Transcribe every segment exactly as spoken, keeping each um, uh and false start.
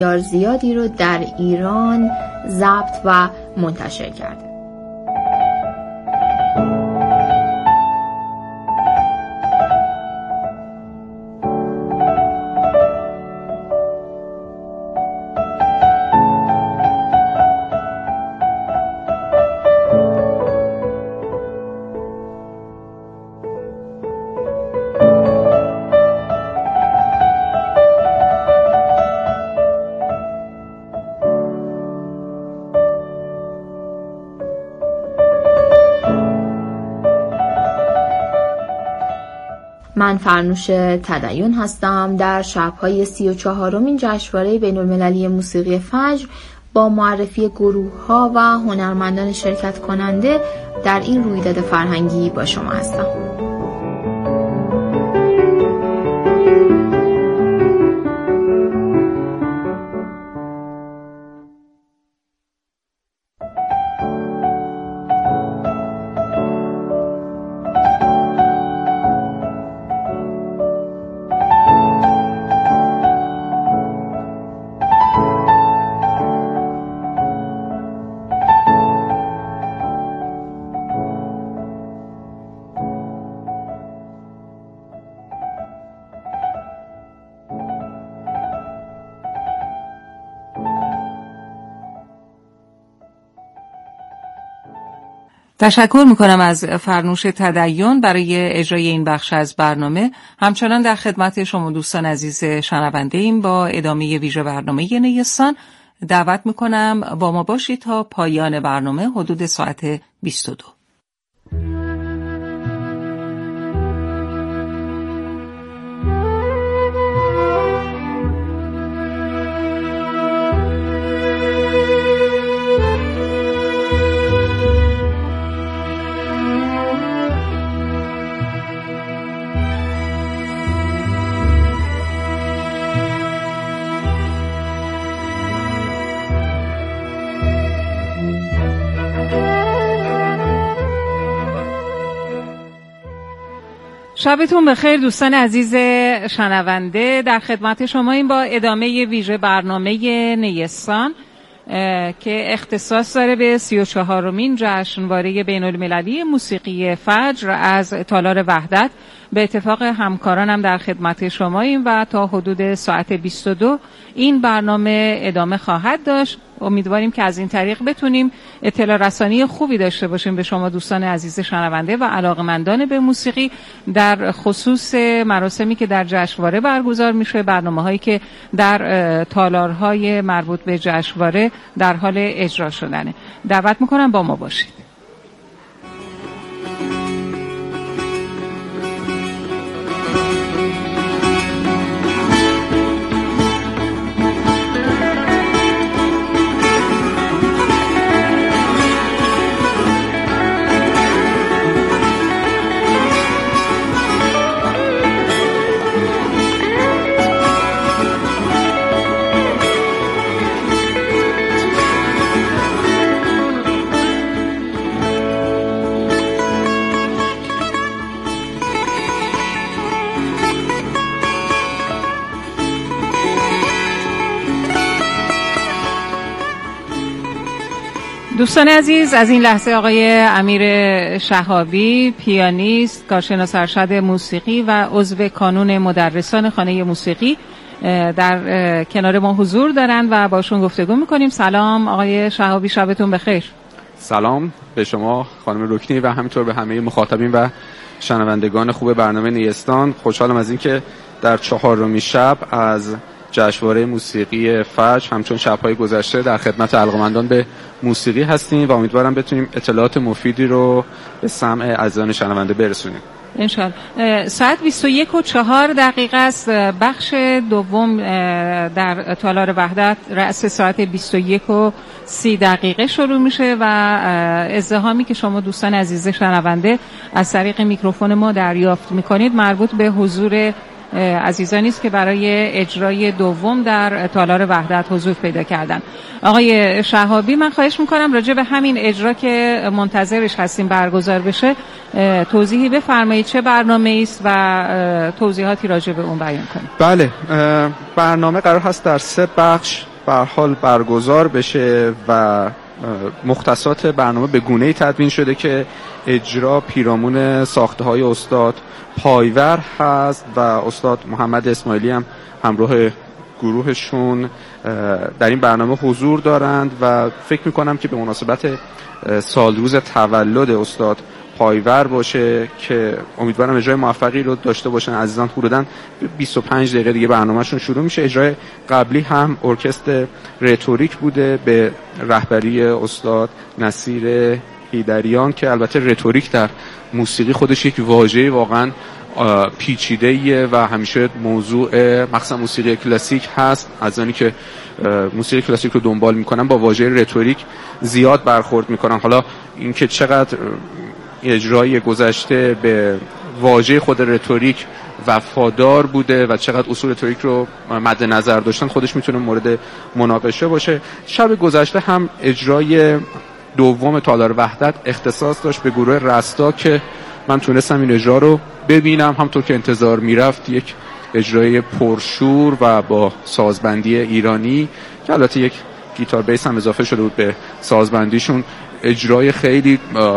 زیادی رو در ایران ضبط و منتشر کرده. من فرنوش تدین هستم. در شب‌های سی و چهارمین جشنواره بین‌المللی موسیقی فجر با معرفی گروه‌ها و هنرمندان شرکت کننده در این رویداد فرهنگی با شما هستم. تشکر میکنم از فرنوش تدین برای اجرای این بخش از برنامه. همچنان در خدمت شما دوستان عزیز شنونده ایم با ادامه ویژه برنامه نیستان. دعوت میکنم با ما باشید تا پایان برنامه حدود ساعت بیست و دو. شبتون بخیر دوستان عزیز شنونده. در خدمت شما این با ادامه ویژه برنامه نیستان که اختصاص داره به سی و چهارمین جشنواره بین‌المللی موسیقی فجر از تالار وحدت. به اتفاق همکارانم در خدمت شما این و تا حدود ساعت بیست و دو این برنامه ادامه خواهد داشت. امیدواریم که از این طریق بتونیم اطلاع رسانی خوبی داشته باشیم به شما دوستان عزیز شنونده و علاقمندان به موسیقی در خصوص مراسمی که در جشنواره برگزار میشه، برنامه‌هایی که در تالارهای مربوط به جشنواره در حال اجرا شدنه. دعوت میکنم با ما باشید. دوستان عزیز، از این لحظه آقای امیر شهابی، پیانیست، کارشناس ارشد موسیقی و عضو کانون مدرسان خانه موسیقی در کنار ما حضور دارند و باشون گفتگو میکنیم. سلام آقای شهابی، شبتون بخیر. سلام به شما خانم رکنی و همینطور به همه مخاطبین و شنوندگان خوب برنامه نیستان. خوشحالم از اینکه در چهارمین شب از جشنواره موسیقی فجر همچون شب‌های گذشته در خدمت علاقه‌مندان به موسیقی هستیم و امیدوارم بتونیم اطلاعات مفیدی رو به سمع عزیزان شنونده برسونیم. انشالله. ساعت بیست و یک و چهار دقیقه است. بخش دوم در تالار وحدت رأس ساعت بیست و یک و سی دقیقه شروع میشه و ازدحامی که شما دوستان عزیز شنونده از طریق میکروفون ما دریافت میکنید مربوط به حضور عزیزانی است که برای اجرای دوم در تالار وحدت حضور پیدا کردن. آقای شهابی، من خواهش میکنم راجع به همین اجرا که منتظرش هستیم برگزار بشه توضیحی بفرمایید. چه برنامه‌ای است و توضیحاتی راجع به اون بیان کنید. بله، برنامه قرار هست در سه بخش به هر حال برگزار بشه و مختصات برنامه به گونه‌ای تدوین شده که اجرا پیرامون ساخته‌های استاد پایور هست و استاد محمد اسماعیلی هم همراه گروهشون در این برنامه حضور دارند و فکر میکنم که به مناسبت سالروز تولد استاد پایور باشه که امیدوارم اجرای موفقی رو داشته باشن عزیزان. حدوداً بیست و پنج دقیقه دیگه برنامهشون شروع میشه. اجرای قبلی هم ارکستر رتوریک بوده به رهبری استاد نصیر هیدریان که البته رتوریک در موسیقی خودش یک واژه واقعاً پیچیده‌ایه و همیشه موضوع مخصوصا موسیقی کلاسیک هست. از آنی که موسیقی کلاسیک رو دنبال میکنن با واژه رتوریک زیاد برخورد میکنن. حالا اینکه چقدر اجرای گذشته به واژه خود رتوریک وفادار بوده و چقدر اصول رتوریک رو مد نظر داشتن خودش میتونه مورد مناقشه باشه. شب گذشته هم اجرای دوم تالار وحدت اختصاص داشت به گروه رستا که من تونستم این اجرا رو ببینم. همونطور که انتظار میرفت یک اجرای پرشور و با سازبندی ایرانی که البته یک گیتار بیس هم اضافه شده بود به سازبندیشون. اجرای خیلی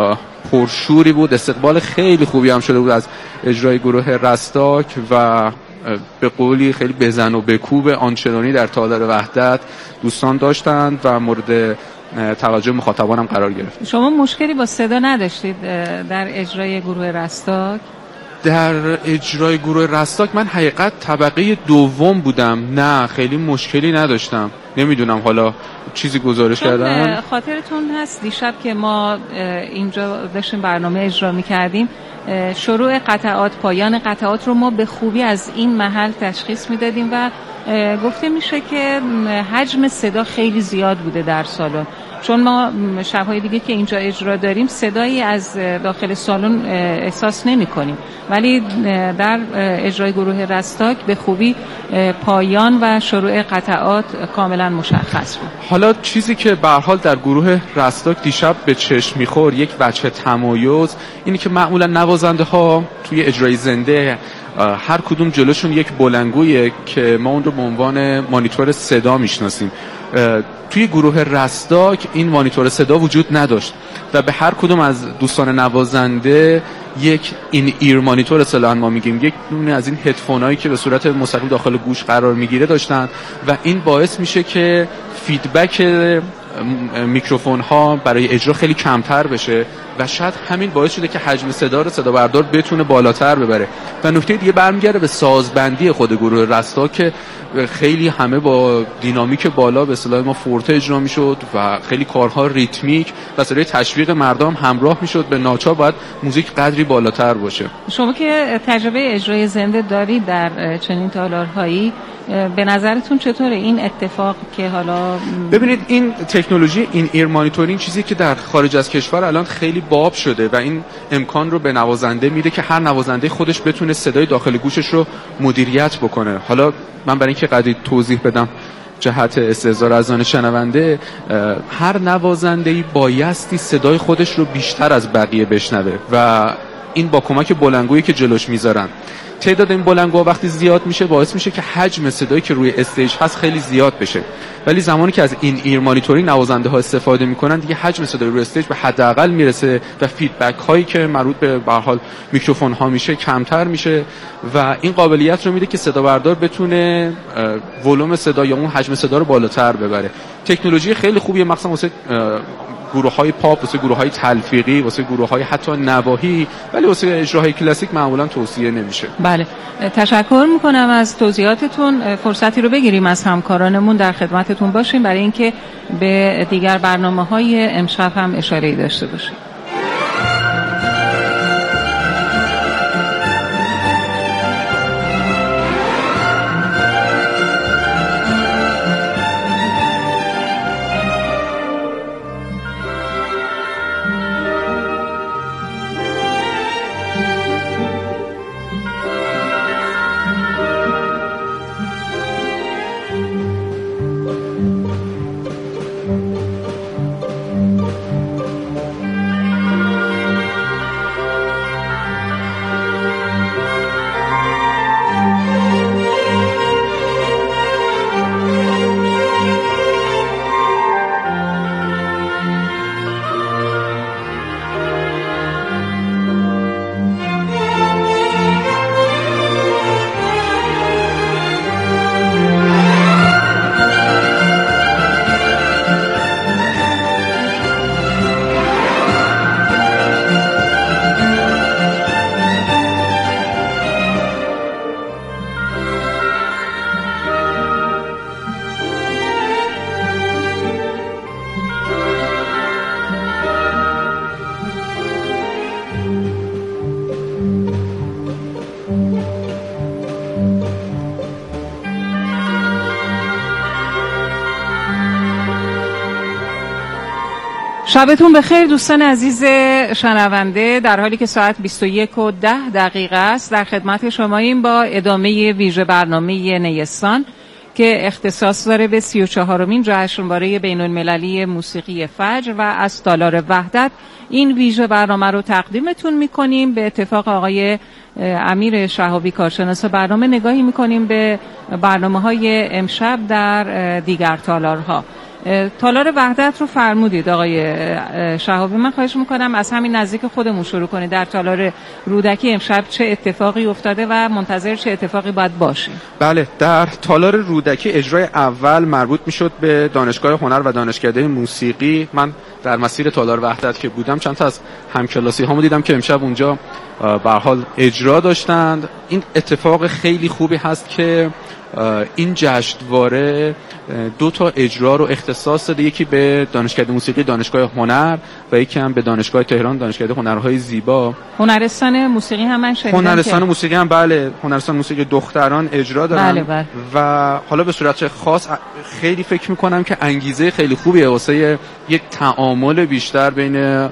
پرشوری بود، استقبال خیلی خوبی هم شده بود از اجرای گروه رستاک و به قولی خیلی بزن و بکوب آنچنانی در تالار وحدت دوستان داشتند و مورد توجه مخاطبانم قرار گرفت. شما مشکلی با صدا نداشتید در اجرای گروه رستاک؟ در اجرای گروه رستاک من حقیقت طبقه دوم بودم، نه خیلی مشکلی نداشتم. نمیدونم حالا چیزی گزارش کردن. خاطرتون هست دیشب که ما اینجا داشتیم برنامه اجرا می‌کردیم، شروع قطعات پایان قطعات رو ما به خوبی از این محل تشخیص میدادیم و گفته میشه که حجم صدا خیلی زیاد بوده در سالن، چون ما شب‌های دیگه که اینجا اجرا داریم صدایی از داخل سالن احساس نمی‌کنیم، ولی در اجرای گروه رستاک به خوبی پایان و شروع قطعات کاملا مشخص بود. حالا چیزی که به هر حال در گروه رستاک دیشب به چشم می‌خورد یک وجه تمایز اینی که معمولا نوازنده‌ها توی اجرای زنده هر کدوم جلوشون یک بلندگویه که ما اون رو به عنوان مانیتور صدا میشناسیم. توی گروه رستاک این مانیتور صدا وجود نداشت و به هر کدوم از دوستان نوازنده یک این ایر مانیتور اصطلاحاً ما میگیم، یک دونه از این هدفونایی که به صورت مستقیم داخل گوش قرار میگیره داشتن و این باعث میشه که فیدبک میکروفون ها برای اجرا خیلی کمتر بشه و شاید همین باعث شده که حجم صدا رو صدا بردار بتونه بالاتر ببره. و نکته دیگه برمیگرده به سازبندی خود گروه رستا که خیلی همه با دینامیک بالا به اصطلاح ما فورته اجرا میشد و خیلی کارها ریتمیک و سری تشویق مردم همراه میشد. به ناچار باید موزیک قدری بالاتر باشه. شما که تجربه اجرای زنده دارید در چنین تالارهایی، به نظرتون چطوره این اتفاق که حالا ببینید این تکنولوژی این ایر مانیتورینگ چیزی که در خارج از کشور الان خیلی باب شده و این امکان رو به نوازنده میده که هر نوازنده خودش بتونه صدای داخل گوشش رو مدیریت بکنه. حالا من برای اینکه قدری توضیح بدم جهت استحضار از آن شنونده، هر نوازنده‌ای بایستی صدای خودش رو بیشتر از بقیه بشنوه و این با کمک بلندگویی که جلوش میذارن. تعداد این بلندگوها وقتی زیاد میشه باعث میشه که حجم صدایی که روی استیج هست خیلی زیاد بشه، ولی زمانی که از این ایر مانیتورینگ نوازنده ها استفاده میکنن دیگه حجم صدای روی استیج به حداقل میرسه و فیدبک هایی که مربوط به به هر حال میکروفون ها میشه کمتر میشه و این قابلیت رو میده که صدا بردار بتونه ولوم صدا یا اون حجم صدا رو بالاتر ببره. تکنولوژی خیلی خوبیه، مخصوصا واسه گروه‌های پاپ، واسه گروه‌های تلفیقی، واسه گروه‌های حتی نواحی، ولی واسه اجراهای کلاسیک معمولا توصیه نمیشه. بله، تشکر میکنم از توضیحاتتون. فرصتی رو بگیریم از همکارانمون در خدمتتون باشیم برای اینکه به دیگر برنامه‌های امشب هم اشاره‌ای داشته باشیم. شبتون بخیر دوستان عزیز شنونده. در حالی که ساعت بیست و یک و ده دقیقه است در خدمت شماییم با ادامه ویژه برنامه نیستان که اختصاص داره به سی و چهارمین جشنواره بین المللی موسیقی فجر و از تالار وحدت. این ویژه برنامه رو تقدیمتون میکنیم. به اتفاق آقای امیر شهابی کارشناس برنامه نگاهی میکنیم به برنامه های امشب در دیگر تالارها. تالار وحدت رو فرمودید آقای شهابی، من خواهش میکنم از همین نزدیک خودمون شروع کنید. در تالار رودکی امشب چه اتفاقی افتاده و منتظر چه اتفاقی باید باشیم؟ بله، در تالار رودکی اجرای اول مربوط میشد به دانشگاه هنر و دانشکده موسیقی. من در مسیر تالار وحدت که بودم چند تا از همکلاسی هامو دیدم که امشب اونجا به هر حال اجرا داشتند. این اتفاق خیلی خوبی هست که این جشنواره دو تا اجرا رو اختصاص داده، یکی به دانشکده موسیقی دانشگاه هنر و یکی هم به دانشگاه تهران دانشکده هنرهای زیبا. هنرستان موسیقی هم من شنیدم. هنرستان که... موسیقی هم بله، هنرستان موسیقی دختران اجرا دارن. بله بله. و حالا به صورت خاص خیلی فکر میکنم که انگیزه خیلی خوبیه واسه یک تعامل بیشتر بین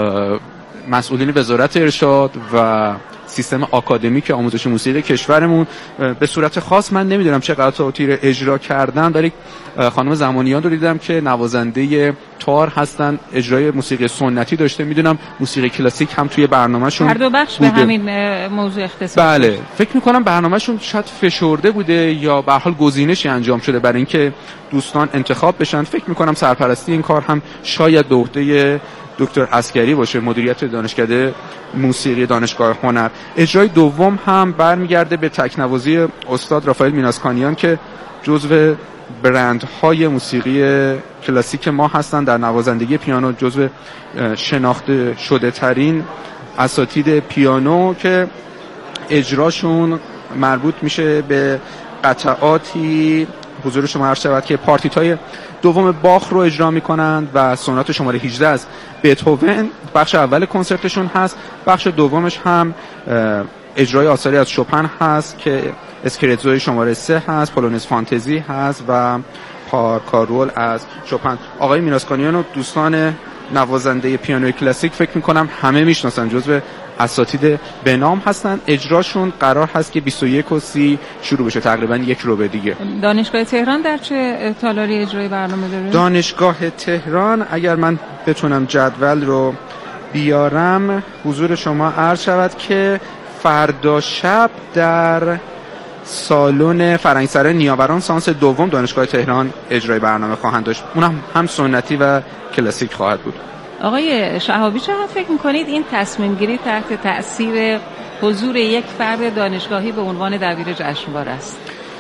مسئولین وزارت ارشاد و سیستم آکادمیک آموزش موسیقی کشورمون. به صورت خاص من نمیدونم چه قطعاتی اجرا کردن، ولی خانم زمانیان رو دیدم که نوازنده تار هستن، اجرای موسیقی سنتی داشته. میدونم موسیقی کلاسیک هم توی برنامه‌شون هر دو بخش بوده. به همین موضوع اختصاص. بله، فکر می‌کنم برنامه‌شون شاید فشرده بوده یا به هر حال گزینشی انجام شده برای اینکه دوستان انتخاب بشن. فکر می‌کنم سرپرستی این کار هم شاید به عهده دکتر عسکری باشه، مدیریت دانشکده موسیقی دانشگاه هنر. اجرای دوم هم برمیگرده به تکنوازی استاد رافائل میناسکانیان که جزو برندهای موسیقی کلاسیک ما هستن. در نوازندگی پیانو جزو شناخته شده ترین اساتید پیانو که اجراشون مربوط میشه به قطعاتی حضور شما عرض شود که پارتیتای دوم باخ رو اجرا میکنند و سونات شماره هجده از بتهوون بخش اول کنسرتشون هست. بخش دومش هم اجرای آثاری از شوپن هست که اسکرتزو شماره سه هست، پولونز فانتزی هست و پارکارول از شوپن. آقای میناسکانیان و دوستان نوازنده پیانوی کلاسیک فکر میکنم همه میشناسن، جزو اساتید به نام هستن. اجراشون قرار هست که بیست و یک و سی شروع بشه، تقریبا یک رو به دیگه. دانشگاه تهران در چه تالاری اجرای برنامه داره؟ دانشگاه تهران اگر من بتونم جدول رو بیارم حضور شما عرض شود که فردا شب در سالن فرنگسرای نیاوران سانس دوم دانشگاه تهران اجرای برنامه خواهند داشت. اونم هم سنتی و کلاسیک خواهد بود. آقای شهابی چقدر فکر میکنید این تصمیم گیری تحت تأثیر حضور یک فرد دانشگاهی به عنوان دبیر جشنواره است؟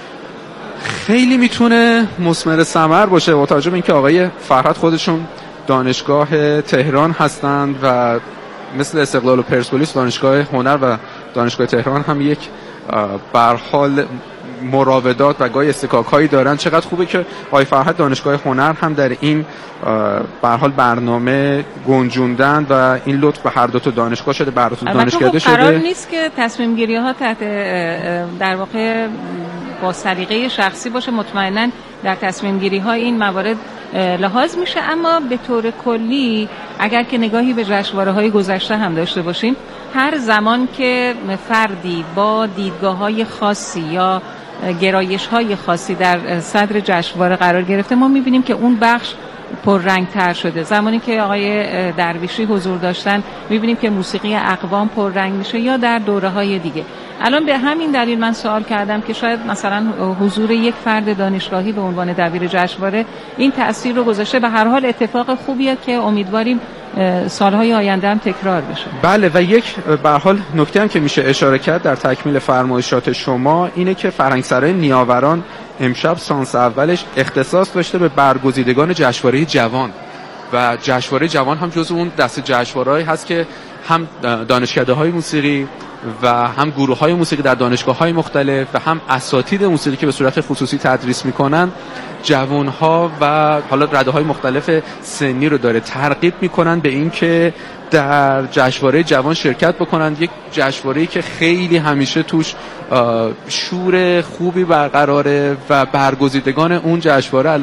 خیلی میتونه مثمر ثمر باشه با توجه به اینکه آقای فرهاد خودشون دانشگاه تهران هستند و مثل استقلال و پرسپولیس دانشگاه هنر و دانشگاه تهران هم یک به هر حال مراودات و گاهی استکاک‌هایی دارن. چقدر خوبه که آقای فرهاد دانشگاه هنر هم در این به هر حال برنامه گنجوندن و این لطف به هر دو تا دانشگاه شده، به هر دو تا دانشکده شده. قرار نیست که تصمیم گیری ها تحت در واقع با سلیقه شخصی باشه. مطمئناً در تصمیم گیری ها این موارد لحاظ میشه، اما به طور کلی اگر که نگاهی به جشنواره های گذشته هم داشته باشیم، هر زمان که فردی با دیدگاه های خاصی یا گرایش های خاصی در صدر جشنواره قرار گرفته، ما میبینیم که اون بخش پررنگ‌تر شده. زمانی که آقای درویشی حضور داشتن میبینیم که موسیقی اقوام پررنگ میشه یا در دوره‌های دیگه. الان به همین دلیل من سوال کردم که شاید مثلا حضور یک فرد دانشگاهی به عنوان دبیر جشنواره این تأثیر رو گذاشته. به هر حال اتفاق خوبیه که امیدواریم سالهای آینده هم تکرار بشه. بله، و یک به هر حال نکته هم که میشه اشاره کرد در تکمیل فرمایشات شما اینه که فرهنگسرای نیاوران امشب سانس اولش اختصاص داشته به برگزیدگان جشنواره جوان و جشنواره جوان هم جزو اون دسته جشنواره‌ای هست که هم دانشکده‌های موسیقی و هم گروه‌های موسیقی در دانشگاه‌های مختلف و هم اساتید موسیقی که به صورت خصوصی تدریس می‌کنن جوان‌ها و حالا رده‌های مختلف سنی رو داره ترغیب می‌کنن به این که در جشنواره جوان شرکت بکنن. یک جشنواره‌ای که خیلی همیشه توش شور خوبی برقراره و برگزیدگان اون جشنواره الان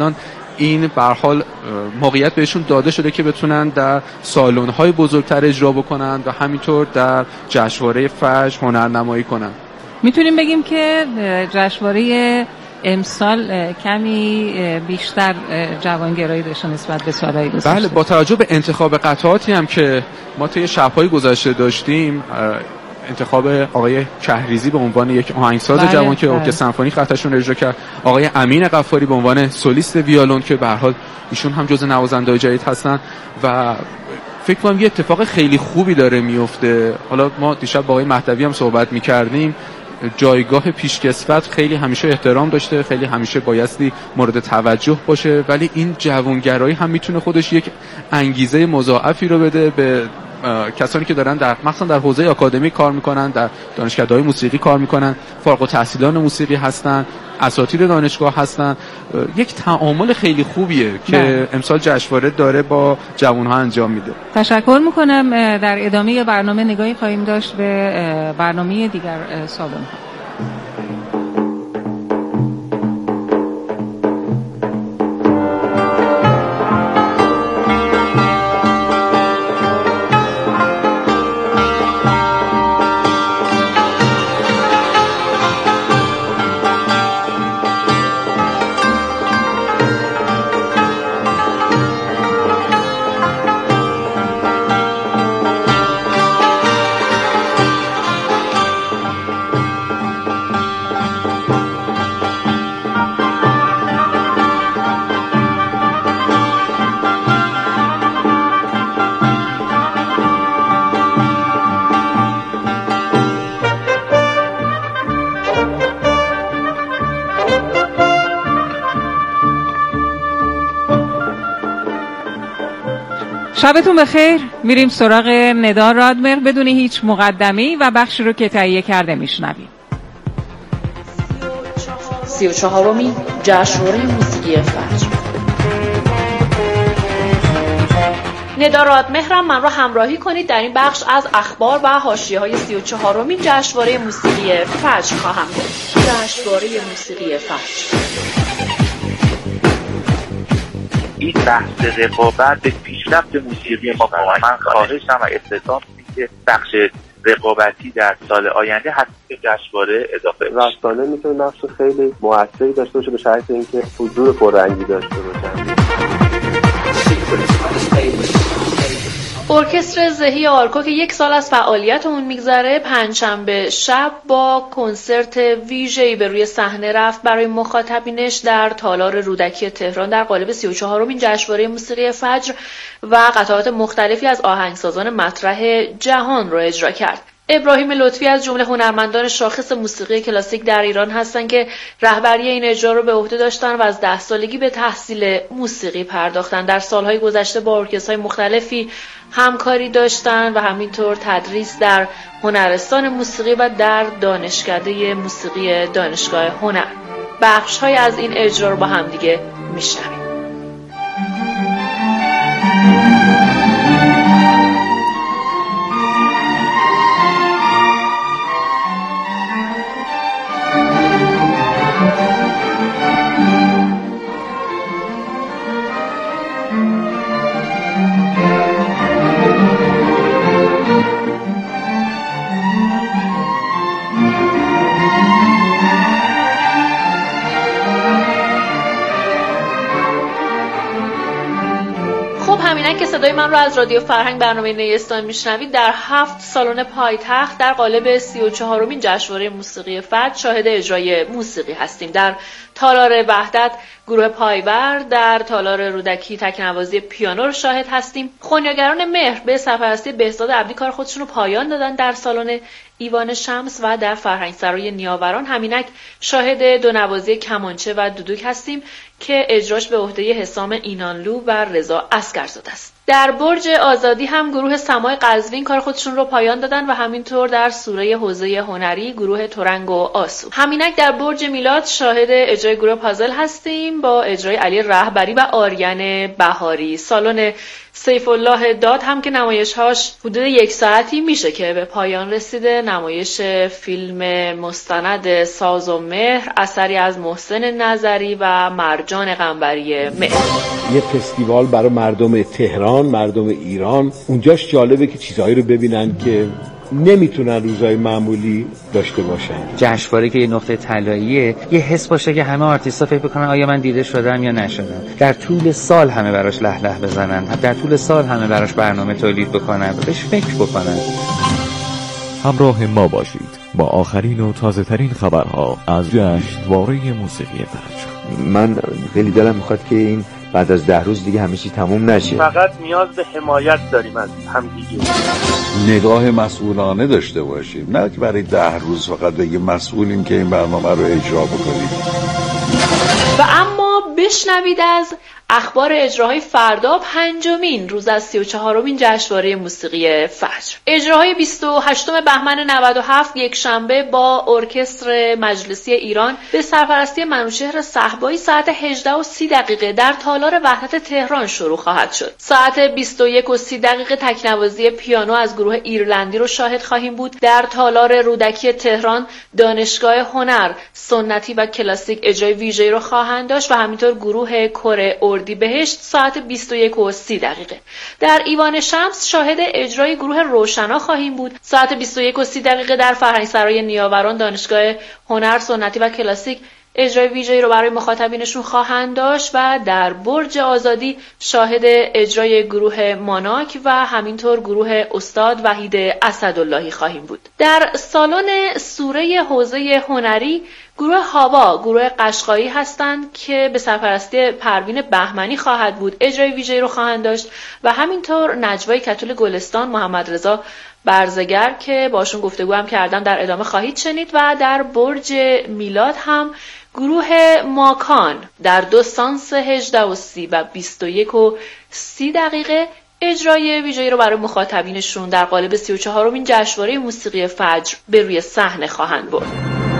این به هر حال موقعیت بهشون داده شده که بتونن در سالن‌های بزرگتر اجرا بکنن و همینطور در جشنواره فجر هنرنمایی کنن. میتونیم بگیم که جشنواره امسال کمی بیشتر جوانگرایی داشته نسبت به سالهای گذشته. بله، با توجه به انتخاب قطعاتی هم که ما طی شب‌های گذشته داشتیم، انتخاب آقای کهریزی به عنوان یک آهنگساز بله، جوان که ارکستر سمفونی خطشون اجرا کرد، آقای امین غفاری به عنوان سولیست ویولون که به هر حال ایشون هم جزو نوازنده‌های جدید هستن و فکر کنم یه اتفاق خیلی خوبی داره میفته. حالا ما دیشب با آقای مهدوی هم صحبت می‌کردیم، جایگاه پیشکسوت خیلی همیشه احترام داشته، خیلی همیشه بایستی مورد توجه باشه، ولی این جوانگرایی هم میتونه خودش یک انگیزه مضاعفی رو بده به کسانی که دارن در مثلا در حوزه آکادمی کار میکنن، در دانشکده‌های موسیقی کار میکنن، فارغ التحصیلان موسیقی هستن، اساتید دانشگاه هستن. یک تعامل خیلی خوبیه که نه. امسال جشنواره داره با جوانها انجام میده. تشکر میکنم. در ادامه برنامه نگاهی خواهیم داشت به برنامه دیگر سالن. شبتون بخیر. میریم سراغ ندا رادمر بدون هیچ مقدمه‌ای و بخشی رو که تهیه کرده میشنویم. سی و چهارمین جشنواره موسیقی فجر. ندا رادمهرم من رو همراهی کنید در این بخش از اخبار و حاشیه‌های سی و چهارمین جشنواره موسیقی فجر خواهم گفت. جشنواره موسیقی فجر. این بحث رقابت به پیشرفت موسیقی ما کمک. من خواهشم و استدعام که بخش رقابتی در سال آینده حتی به جشنواره اضافه بشه. رسانه میتونه نقش خیلی موثری داشته باشه به شرط اینکه حضور پررنگی داشته باشه. ارکستر زهی آرکو که یک سال از فعالیت اون میگذره، پنجشنبه شب با کنسرت ویژه‌ای به روی صحنه رفت برای مخاطبینش در تالار رودکی تهران در قالب سی و چهارمین جشنواره موسیقی فجر و قطعات مختلفی از آهنگسازان مطرح جهان رو اجرا کرد. ابراهیم لطفی از جمله هنرمندان شاخص موسیقی کلاسیک در ایران هستند که رهبری این اجرا رو به عهده داشتن و از ده سالگی به تحصیل موسیقی پرداختن. در سالهای گذشته با ارکسترهای مختلفی همکاری داشتن و همینطور تدریس در هنرستان موسیقی و در دانشکده موسیقی دانشگاه هنر. بخش‌های از این اجرا رو با هم دیگه میشنویم. که صدای من رو از رادیو فرهنگ برنامه نیستان میشنوید. در هفت سالن پایتخت در قالب سی و چهارمین جشنواره موسیقی فجر شاهد اجرای موسیقی هستیم. در تالار وحدت گروه پایور، در تالار رودکی تکنوازی پیانو رو شاهد هستیم. خونیاگران مهر به سرپرستی بهزاد عبدی کار خودشون رو پایان دادن در سالن ایوان شمس و در فرهنگ سرای نیاوران همینک شاهد دو نوازی کمانچه و دودوک هستیم که اجراش به عهده حسام اینانلو و رضا اسگرزاده است. در برج آزادی هم گروه سماع قزوین کار خودشون رو پایان دادن و همینطور در سوره حوزه هنری گروه ترنگ و آسو. همینک در برج میلاد شاهد اجرای گروه پازل هستیم با اجرای علی رهبری و آریان بهاری. سالن سیف الله داد هم که نمایش‌هاش حدود یک ساعتی میشه که به پایان رسیده. نمایش فیلم مستند ساز و مهر اثری از محسن نظری و مرجان مرجان قنبری مهر. یه فستیوال برای مردم تهران، مردم ایران، اونجاش جالبه که چیزهایی رو ببینن که نمیتونن روزهای معمولی داشته باشن. جشنواره که یه نقطه طلاییه، یه حس باشه که همه آرتیستا فکر بکنن آیا من دیده شدم یا نشدم. در طول سال همه براش له له بزنن، در طول سال همه براش برنامه تولید بکنن، بهش فکر بکنن. همراه ما باشید با آخرین و تازه ترین خبرها از جشنواره موسیقی فجر. من خیلی دلم میخواد که این بعد از ده روز دیگه همه چی تموم نشه. فقط نیاز به حمایت داریم از همدیگه. نگاه مسئولانه داشته باشیم، نه که برای ده روز فقط بگیم مسئولیم که این برنامه رو اجرا بکنیم. و اما بشنوید از اخبار اجراهای فردا، پنجمین روز از سی و چهارمین جشنواره موسیقی فجر. اجراهای بیست و هشتم بهمن نود و هفت یک شنبه با ارکستر مجلسی ایران به سرپرستی منوچهر صهبایی ساعت هجده و سی دقیقه در تالار وحدت تهران شروع خواهد شد. ساعت بیست و یک و سی دقیقه تکنوازی پیانو از گروه ایرلندی رو شاهد خواهیم بود. در تالار رودکی تهران دانشگاه هنر سنتی و کلاسیک اجرای ویژه‌ای رو خواهند داشت و همینطور گروه کره اردیبهشت ساعت بیست و یک و سی دقیقه. در ایوان شمس شاهد اجرای گروه روشنا خواهیم بود. ساعت بیست و یک و سی دقیقه در فرهنگسرای نیاوران دانشگاه هنر سنتی و کلاسیک اجرای ویژه‌ای رو برای مخاطبینشون خواهند داشت و در برج آزادی شاهد اجرای گروه ماناک و همینطور گروه استاد وحید اسداللهی خواهیم بود. در سالن سوره حوزه هنری گروه هاوا گروه قشقایی هستند که به سرپرستی پروین بهمنی خواهد بود. اجرای ویژه‌ای رو خواهند داشت و همینطور نجوای کتول گلستان، محمد رضا برزگر که باشون گفتگو هم کردم در ادامه خواهید شنید و در برج میلاد هم گروه ماکان در دو سانس هجده و سی و بیست و یک و سی دقیقه اجرای ویژه‌ای رو برای مخاطبینشون در قالب سی و چهارمین جشنواره موسیقی فجر به روی صحنه خواهند برد.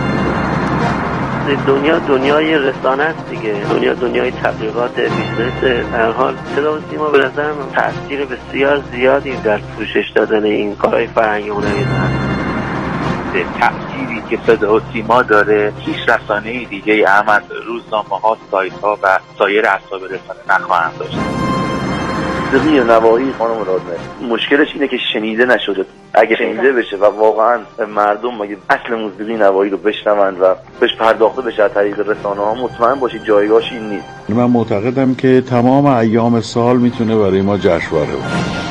دنیا دنیای رسانه است دیگه، دنیا دنیای تبلیغات، بیزنس. در حال صدا و سیما به نظر من تأثیر بسیار زیادی در پوشش دادن این کارهای فرهنگی هنری داره. تأثیری که صدا و سیما داره هیچ رسانه‌ای دیگه احمد، روزنامه‌ها، سایت‌ها و سایر اسباب رسانه نخواهند داشت. موسیقی نواحی خانم رادمه مشکلش اینه که شنیده نشده. اگه شنیده بشه و واقعا مردم اگه اصل موسیقی نواحی رو بشنوند و بهش پرداخته بشه از طریق رسانه‌ها، مطمئن باشید جایگاهش این نیست. من معتقدم که تمام ایام سال میتونه برای ما جشنواره باشه.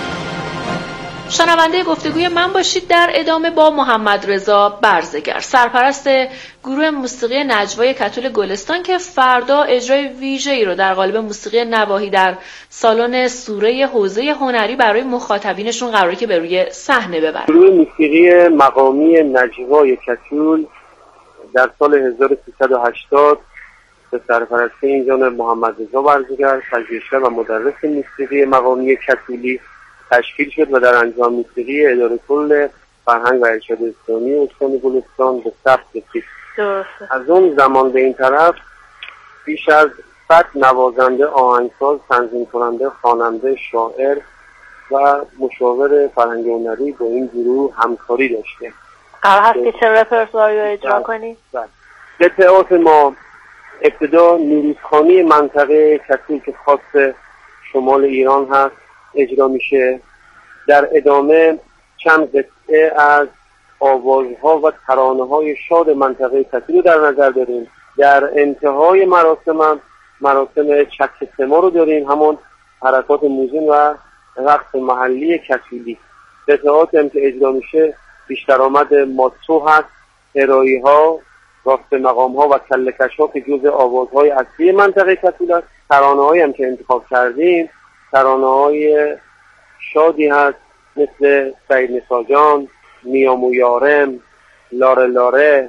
شنونده گفتگوی من باشید در ادامه با محمد رضا برزگر، سرپرست گروه موسیقی نجوای کتول گلستان که فردا اجرای ویژه‌ای رو در قالب موسیقی نواحی در سالن سوره حوزه هنری برای مخاطبینشون قراره که به روی صحنه ببرن. گروه موسیقی مقامی نجوای کتول در سال هزار و سیصد و هشتاد به سرپرستی این جناب محمد رضا برزگر، پژوهشگر و مدرس موسیقی مقامی کتولی تشکیل شد و در انجام موسیقی اداره کل فرهنگ و ارشاد اسلامی استان گلستان به ثبت رسید. از اون زمان به این طرف بیش از صد نوازنده، آهنگساز، تنظیم کننده، خواننده، شاعر و مشاور فرهنگی هنری با این گروه همکاری داشته. قرار هست که چه رپرتواری رو اجرا کنی؟ قطعات ما ابتدا نوروزخوانی منطقه کتول که خاص شمال ایران هست اجرا میشه. در ادامه چند قطعه از آوازها و ترانه‌های شاد منطقه کتول رو در نظر داریم. در انتهای مراسم هم مراسم چک سما رو داریم، همون حرکات موزون و رقص محلی کتولی. قطعات هم که اجرا میشه بیشتر آمد ماتسو هست، هرایی ها، راست مقام ها و کلکش ها که جز آوازهای اصلی منطقه کتول است. ترانه هایی هم که انتخاب کردیم ترانه های شادی هست مثل سعید نساجان، میامو یارم، لاره لاره،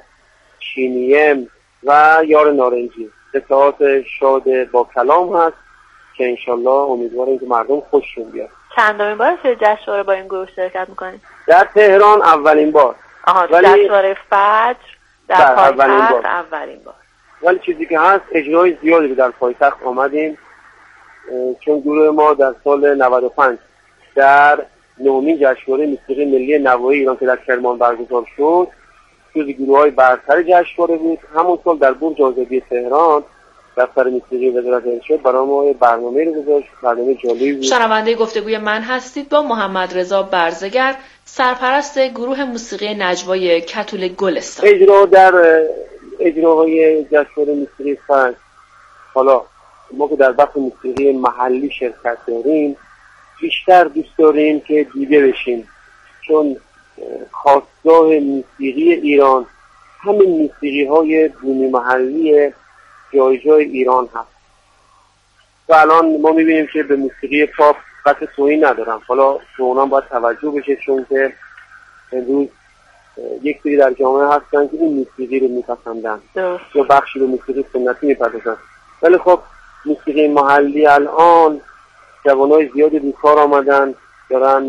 چینیم و یار نارنجی. قطعات شاد با کلام هست که انشالله امیدواریم که مردم خوششون بیاد. چندمین بار توی جشنواره با این گروه شرکت میکنید؟ در تهران اولین بار. آها، ولی جشنواره فجر در پایتخت اولین بار. ولی چیزی که هست اجرای زیادی رو در پایتخت آمدیم، چون گروه ما در سال نود و پنج در نهمین جشنواره موسیقی ملی نواحی ایران که در کرمان برگزار شد جز گروه‌های برتر جشنواره بود. همون سال در برج آزادی تهران دفتر موسیقی وزارت ارشاد برای ما برنامه رو گذاشت، برنامه جالبی بود. شنونده گفتگوی من هستید با محمد رضا برزگر، سرپرست گروه موسیقی نجوای کتول گلستان. اجرا در اجراهای جشنواره موسیقی فجر، حالا ما که در بخش موسیقی محلی شرکت داریم، بیشتر دوست داریم که دیده بشیم، چون خاصگاه موسیقی ایران همین موسیقی های بومی محلی جای جای ایران هست و الان ما میبینیم که به موسیقی پاپ قطع توهین ندارم، حالا به اونام باید توجه بشه، چون که امروز یک سری در جامعه هستن که این موسیقی رو میپسندن یا بخشی به موسیقی سنتی میپسندن، ولی خب موسیقی محلی الان جوانای زیادی بیکار آمدن، دارن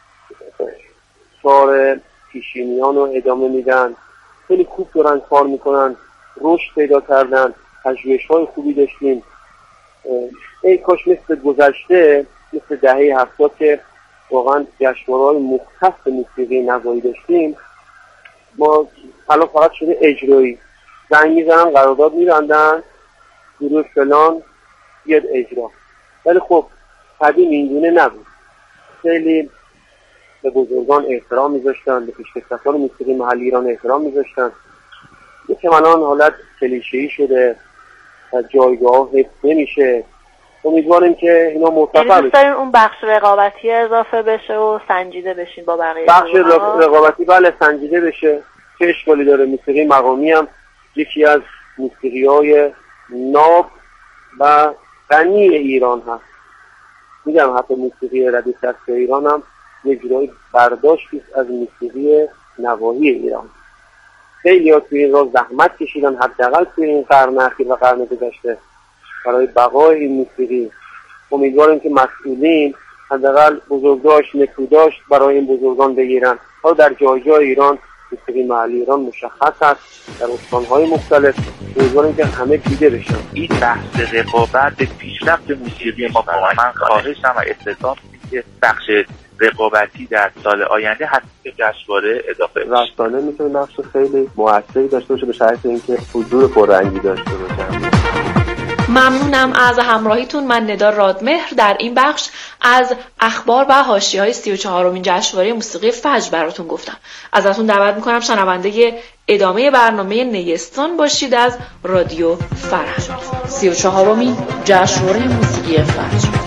کار پیشینیان رو ادامه میدن، خیلی خوب دارن کار میکنن، رشد پیدا کردن، پژوهش‌های خوبی داشتیم. ای کاش مثل گذشته، مثل دهه هفتاد که واقعا جشنواره‌های مختص موسیقی نوایی داشتیم، ما الان فقط شده اجرایی، زنگ میزنن قرارداد میبندن گروه فلان بیاد اجرا، ولی خب قدیم اینگونه نبود. خیلی به بزرگان احترام میذاشتن، به پیشکسوتان موسیقی محلی ایران احترام میذاشتن. یکم الان حالت کلیشه‌ای شده و جایگاه حفظ نمیشه. امیدواریم که اینا مرتفع بشه. دوست دارین اون بخش رقابتی اضافه بشه و سنجیده بشین با بقیه بخش رقابتی بله سنجیده بشه. چه اشکالی داره؟ موسیقی مقامی هم یکی از موسیقی‌های ناب و غنی ایران هست. میگم حتی موسیقی ردیف دست ایران هم یک جورایی برداشتی از موسیقی نواحی ایران. خیلی ها توی این راه زحمت کشیدن، حداقل توی این قرن اخیر و قرن گذشته برای بقای این موسیقی. امیدواریم که مسئولین حداقل بزرگداشت نکوداشت برای این بزرگان بگیرن. ها در جای جای ایران موسیقی محلی ایران مشخص است، در استان‌های مختلف. امیدواریم که همه دیده بشن. این بحث رقابت به پیشرفت موسیقی ما کمک. من خواهشم و استثنا که بخش رقابتی در سال آینده حتی جشنواره اضافه بشه. رسانه میتونه نقش خیلی موثری داشته باشه به شرط اینکه حضور پررنگی داشته باشه. ممنونم از همراهیتون. من ندا رادمهر در این بخش از اخبار و حاشیه‌های سی و چهارمین جشنواره موسیقی فجر براتون گفتم. ازتون دعوت میکنم شنونده ادامه برنامه نیستان باشید از رادیو فرهنگ. سی و چهارمین جشنواره موسیقی فجر.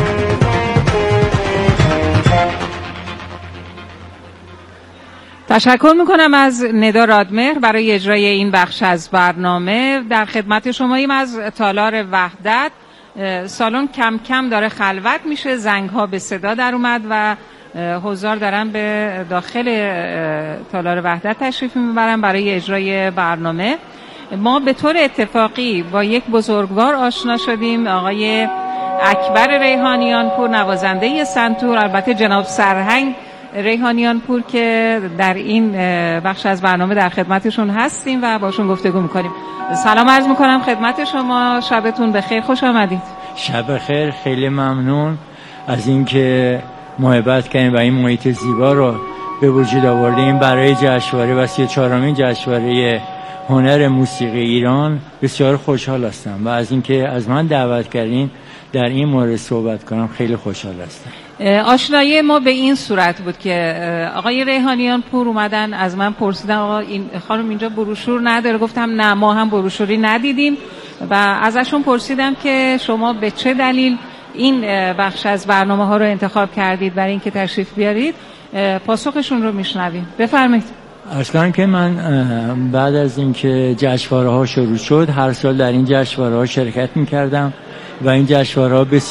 تشکر میکنم از ندا رادمهر برای اجرای این بخش از برنامه. در خدمت شماییم از تالار وحدت. سالن کم کم داره خلوت میشه، زنگ ها به صدا در اومد و حضار دارن به داخل تالار وحدت تشریف میبرن برای اجرای برنامه. ما به طور اتفاقی با یک بزرگوار آشنا شدیم، آقای اکبر ریحانیان پور، نوازنده سنتور، البته جناب سرهنگ ریحانیان پور که در این بخش از برنامه در خدمتشون هستیم و باشون گفتگو میکنیم. سلام عرض میکنم خدمت شما، شبتون بخیر، خوش آمدید. شب بخیر، خیلی ممنون از اینکه محبت کردین و این محیط زیبا رو به وجود آوردین برای جشنواره و سی و چهارمین جشنواره هنر موسیقی ایران. بسیار خوشحال هستم و از اینکه از من دعوت کردین در این مورد صحبت کنم خیلی خوشحال هستم. آشنایی ما به این صورت بود که آقای ریحانیان پور اومدن از من پرسیدن آقا این خانم اینجا بروشور نداره؟ گفتم نه، ما هم بروشوری ندیدیم و ازشون پرسیدم که شما به چه دلیل این بخش از برنامه ها رو انتخاب کردید برای اینکه تشریف بیارید. پاسخشون رو میشنویم، بفرمایید. اصلا که من بعد از اینکه جشنواره ها شروع شد هر سال در این جشنواره ها شرکت میکردم و این جشنواره ها